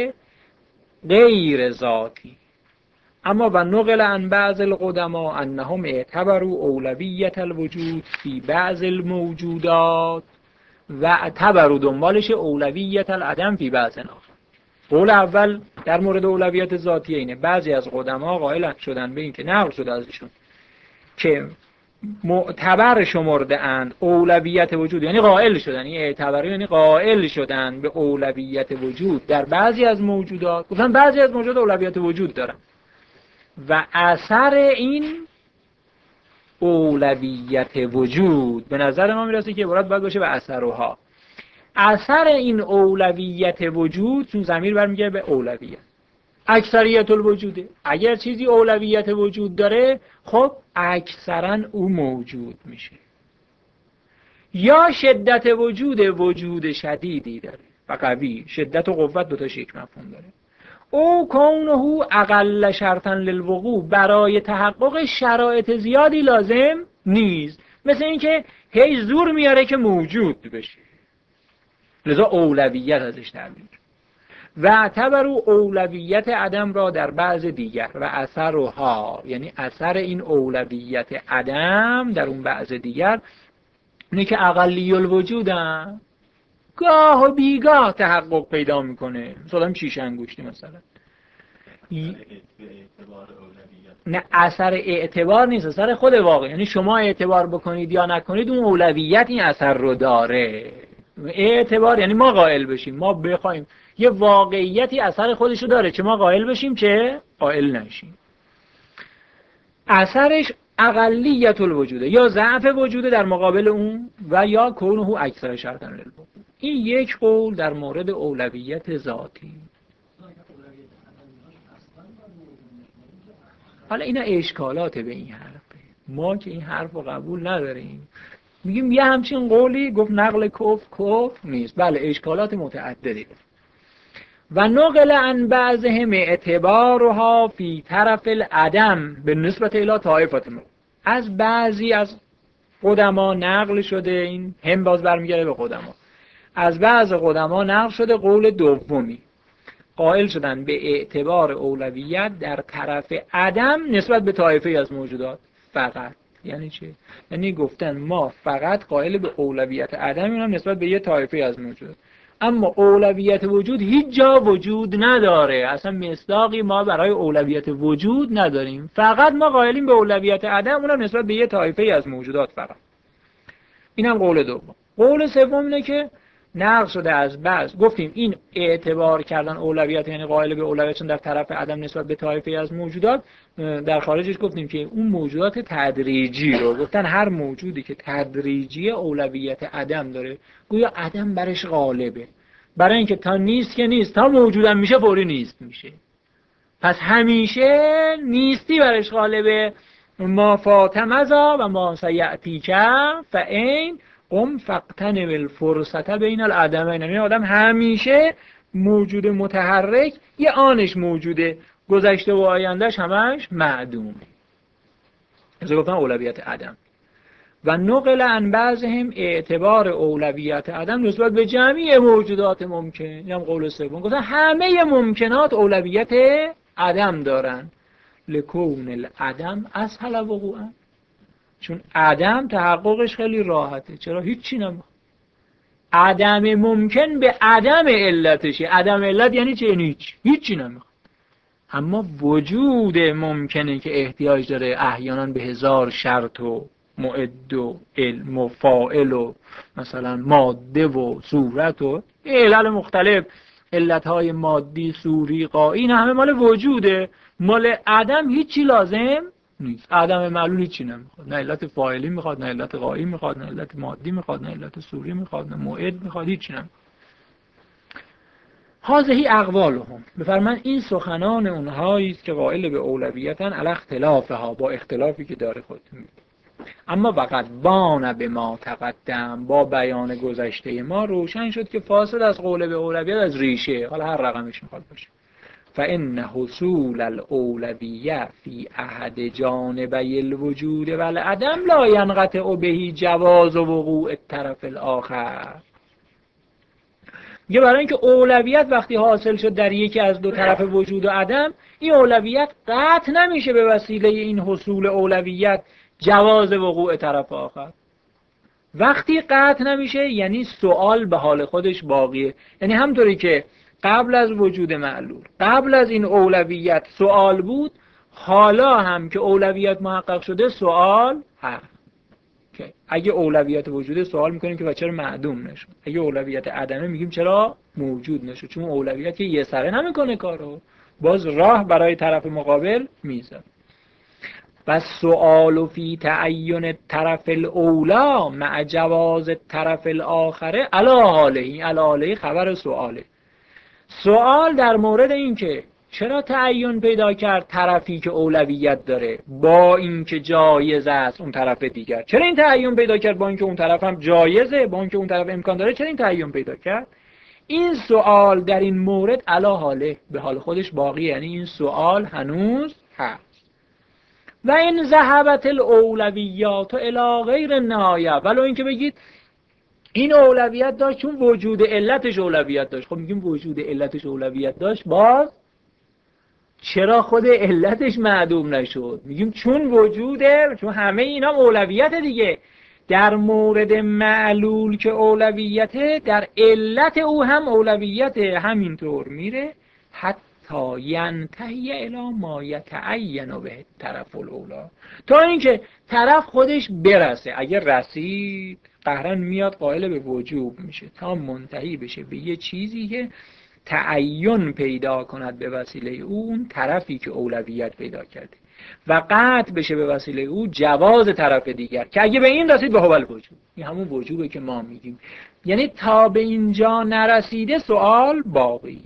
غیر ذاتی. اما و نقل عن بعض القدما انهم اعتبروا اولویت الوجود فی بعض الموجودات و اعتبروا دنبالش اولویت العدم فی بعض آخر. قول اول در مورد اولویت ذاتی اینه، بعضی از قدما قائل شدن به این که نقل شده ازشون که معتبر شمرده اند اولویت وجود، یعنی قائل شدن، این اعتباری یعنی قائل شدن به اولویت وجود در بعضی از موجودات. گفتن بعضی از موجودات اولویت وجود دارن و اثر این اولویت وجود به نظر ما میرسه که عبارت باید باشه به اثرها. اثر این اولویت وجود چون ضمیر برمیگرده به اولویت، اکثریت الوجوده. اگر چیزی اولویت وجود داره خب اکثرا او موجود میشه. یا شدت وجود شدیدی داره و قوی، شدت و قوت دو تا شکل مفهوم داره. او کونه اقل شرطا للوقوع، برای تحقق شرایط زیادی لازم نیست، مثل اینکه هی زور میاره که موجود بشه، لذا اولویت ازش تعبیر. و اعتبروا اولویت عدم را در بعض دیگر و اثرها، یعنی اثر این اولویت عدم در اون بعض دیگر اینه که اقلی الوجودن، گاه و بیگاه تحقق پیدا میکنه. مثلا شیشه انگشتی مثلا نه اثر اعتبار نیست، اثر خود واقع، یعنی شما اعتبار بکنید یا نکنید اون اولویت این اثر رو داره. اعتبار یعنی ما قائل بشیم، ما بخوایم یه واقعیتی اثر خودشو داره، چه ما قائل بشیم چه قائل نشیم. اثرش اقلیت الوجوده، یا ضعف وجوده در مقابل اون، و یا کونه اکثر شرطا للوقوع. این یک قول در مورد اولویت ذاتی. حالا اینا اشکالات به این حرفه، ما که این حرف رو قبول نداریم، میگیم یه همچین قولی گفت نقل کفر نیست. بله اشکالات متعددی. و نقل عن بعضهم اعتبارها فی طرف العدم به نسبت الی طائفه، از بعضی از قدما نقل شده، این هم باز برمیگرده به قدما، از بعض قدما نقل شده قول دومی، قائل شدن به اعتبار اولویت در طرف عدم نسبت به طائفه از موجودات فقط. یعنی چه؟ یعنی گفتن ما فقط قائل به اولویت عدم، هم نسبت به یه طایفه از موجودات. اما اولویت وجود هیچ جا وجود نداره، اصلا مصداقی ما برای اولویت وجود نداریم. فقط ما قائلیم به اولویت عدم، اونم نسبت به یه طایفه از موجودات فقط. اینم قول دوم. قول سوم اینه که نقل شده از بعض، گفتیم این اعتبار کردن اولویت یعنی قائل به اولویتشون در طرف عدم نسبت به طایفه از موجودات، در خارجش گفتیم که اون موجودات تدریجی رو گفتن هر موجودی که تدریجی اولویت عدم داره، گویا عدم برش غالبه، برای اینکه تا نیست که نیست، تا موجودم میشه فوری نیست میشه، پس همیشه نیستی برش غالبه. ما فاطمزا و ما سیعتیک فاین قم فاغتنم الفرصت بین العدمین. یعنی آدم همیشه موجود متحرک، یه آنش موجوده، گذشته و آیندهش همش معدومه. از گفتن اولویت عدم. و نقل عن بعضهم اعتبار اولویت عدم نسبت به جمعی موجودات ممکن. اینم قول سوم، گفتن همه ممکنات اولویت عدم دارن. لکون العدم اسهل وقوعا، چون عدم تحققش خیلی راحته. چرا؟ هیچی نمیخواد. عدم ممکن به عدم علتشه. عدم علت یعنی چه؟ یعنی هیچی نمیخواد. اما وجود ممکنه که احتیاج داره احیانا به هزار شرط و معد و علم و فاعل و مثلا ماده و صورت و علل مختلف، علتهای مادی، صوری، غایی، این همه مال وجوده. مال عدم هیچی لازم نیست. عدم معلول هیچی نمیخواد، نه علت فاعلی میخواد، نه علت غایی میخواد، نه علت مادی میخواد، نه علت صوری میخواد، نه معد میخواد، هیچی نمیخواد. هذه اقوالهم، بفرمان این سخنان اونهایی است که قائل به اولویتن علی اختلافها، با اختلافی که داره خودتون. اما فقط بان به ما تقدم، با بیان گذشته ما روشن شد که فاصل از قول به اولویت از ریشه، حالا هر رقمش میخواد باشه. فإن حصول الاولویه فی احد جانبی الوجود و العدم لا ینقطع به جواز وقوع الطرف الاخر. یه برای اینکه اولویت وقتی حاصل شد در یکی از دو طرف وجود و عدم، این اولویت قطع نمیشه به وسیله این حصول اولویت جواز وقوع طرف آخر. وقتی قطع نمیشه یعنی سوال به حال خودش باقیه. یعنی همطوری که قبل از وجود معلول، قبل از این اولویت سوال بود، حالا هم که اولویت محقق شده سوال هست. اگه اولویت وجود سوال میکنیم که چرا معدوم نشد، اگه اولویت عدمه میگیم چرا موجود نشد، چون اولویت که یه سره نمیکنه کارو، باز راه برای طرف مقابل میذاره. و سؤال فی تعین الطرف الاولا مع جواز الطرف الاخره علی حاله. این علی حاله خبر سؤاله. سوال در مورد این که چرا تعین پیدا کرد طرفی که اولویت داره با اینکه جایز است اون طرف دیگر، چرا این تعین پیدا کرد با اینکه اون طرف هم جایزه، با اینکه اون طرف امکان داره، چرا این تعین پیدا کرد؟ این سوال در این مورد علی حاله، به حال خودش باقی، یعنی این سوال هنوز هست. و این ذهبت الاولویات الی غیر النهایه، ولو اینکه بگید این اولویت داشت چون وجود علتش اولویت داشت. خب میگیم وجود علتش اولویت داشت، باز چرا خود علتش معدوم نشد؟ میگیم چون وجوده، چون همه اینا اولویت دیگه. در مورد معلول که اولویته، در علت او هم اولویت همینطور میره حتی ینتهی الی ما یتعین به طرف الاولا، تا اینکه طرف خودش برسه. اگر رسید قهرن میاد قائل به وجوب میشه، تا منتهی بشه به یه چیزی که تعین پیدا کند به وسیله اون طرفی که اولویت پیدا کرده و قطع بشه به وسیله او جواز طرف دیگر، که اگه به این رسید به هو الوجوب. این همون وجوبه که ما میگیم. یعنی تا به اینجا نرسیده سوال باقی.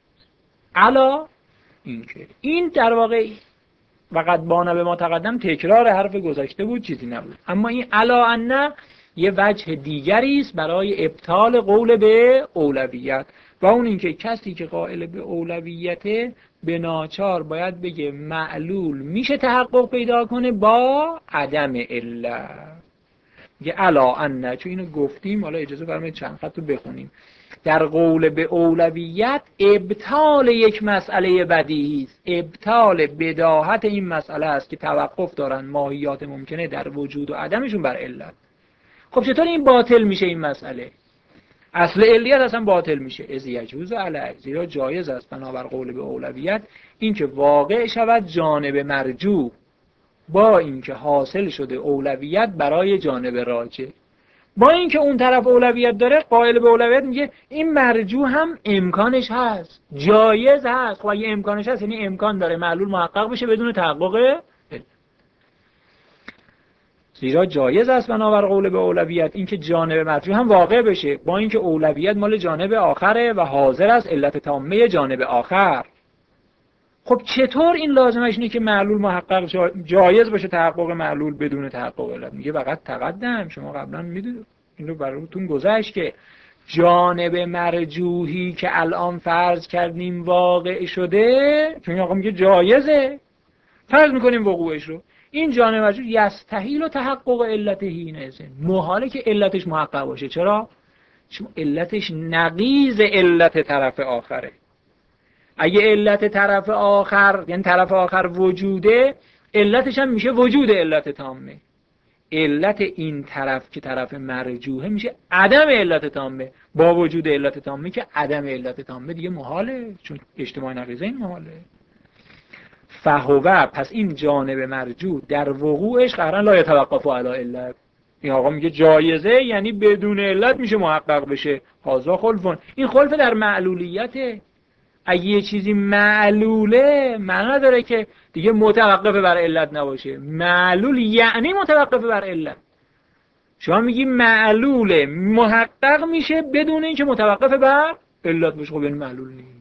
علا اینکه این در واقع وقت بانه به ما تقدم تکرار حرف گذشته بود، چیزی نبود. اما این علا انه یه وجه دیگری است برای ابطال قول به اولویت، و اون اینکه کسی که قائل به اولویته به ناچار باید بگه معلول میشه تحقق پیدا کنه با عدم علت. یه علا انه، چون اینو گفتیم، حالا اجازه فرمایید چند خط رو بخونیم. در قول به اولویت ابطال یک مسئله بدیهی است، ابطال بداهت این مسئله است که توقف دارن ماهیات ممکنه در وجود و عدمشون بر علت. خب چطور این باطل میشه این مسئله؟ اصل علیت اصلا باطل میشه. از یجوز علیه، زیرا جایز است بنابر قول به اولویت اینکه واقع شود جانب مرجو با اینکه حاصل شده اولویت برای جانب راجع. با اینکه اون طرف اولویت داره، قائل به اولویت میگه این مرجو هم امکانش هست، جایز هست. خب اگه امکانش هست یعنی امکان داره معلول محقق بشه بدون تحقق. زیرا جایز است بنابر قول به اولویت اینکه جانب مرجو هم واقع بشه با اینکه اولویت مال جانب آخره و حاضر است علت تامه جانب آخر. خب چطور این لازمش اینه که معلول محقق جایز باشه تحقق معلول بدون تحقق علت؟ میگه فقط تقدم، شما قبلا میدونید این رو براتون گذشت که جانب مرجوحی که الان فرض کردیم واقع شده، چون آقا میگه جایزه، فرض میکنیم وقوعش رو، این جانب مرجوح یستحیل و تحقق علتهی نزن، محاله که علتش محقق باشه. چرا؟ چون علتش نقیض علت طرف آخره. اگه علت طرف آخر یعنی طرف آخر وجوده، علتش هم میشه وجود علت تامه. علت این طرف که طرف مرجوحه میشه عدم علت تامه، با وجود علت تامه که عدم علت تامه دیگه محاله، چون اجتماع نقیضین محاله. فهوه، پس این جانب مرجوح در وقوعش قرار لا یتوقف علی علت. این آقا میگه جایزه یعنی بدون علت میشه محقق بشه. هازا خلفون، این خلف در معلولیته. اگه یه چیزی معلوله معنی نداره که دیگه متوقف بر علت نباشه. معلول یعنی متوقف بر علت. شما میگی معلوله محقق میشه بدون اینکه متوقف بر علت باشه، خب این معلول نیست.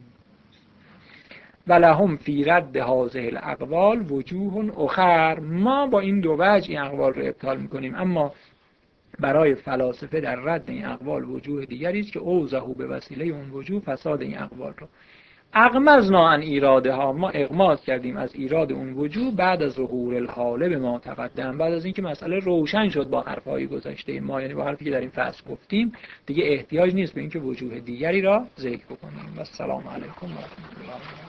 ولهم فی رد هذه الاقوال وجوه اخر، ما با این دو وجه این اقوال رو ابطال میکنیم، اما برای فلاسفه در رد این اقوال وجوه دیگری است که اوضحوا به وسیله اون وجوه فساد این اقوال رو. اغمضنا عن ایرادها، ما اغماض کردیم از ایراد اون وجوه بعد از ظهور الحاله به ما تقدم، بعد از اینکه مسئله روشن شد با حرفهای گذشته ما، یعنی با حرفی که در این فصل گفتیم دیگه احتیاج نیست به اینکه وجوه دیگری را ذکر بکنیم. و السلام علیکم و رحمت الله.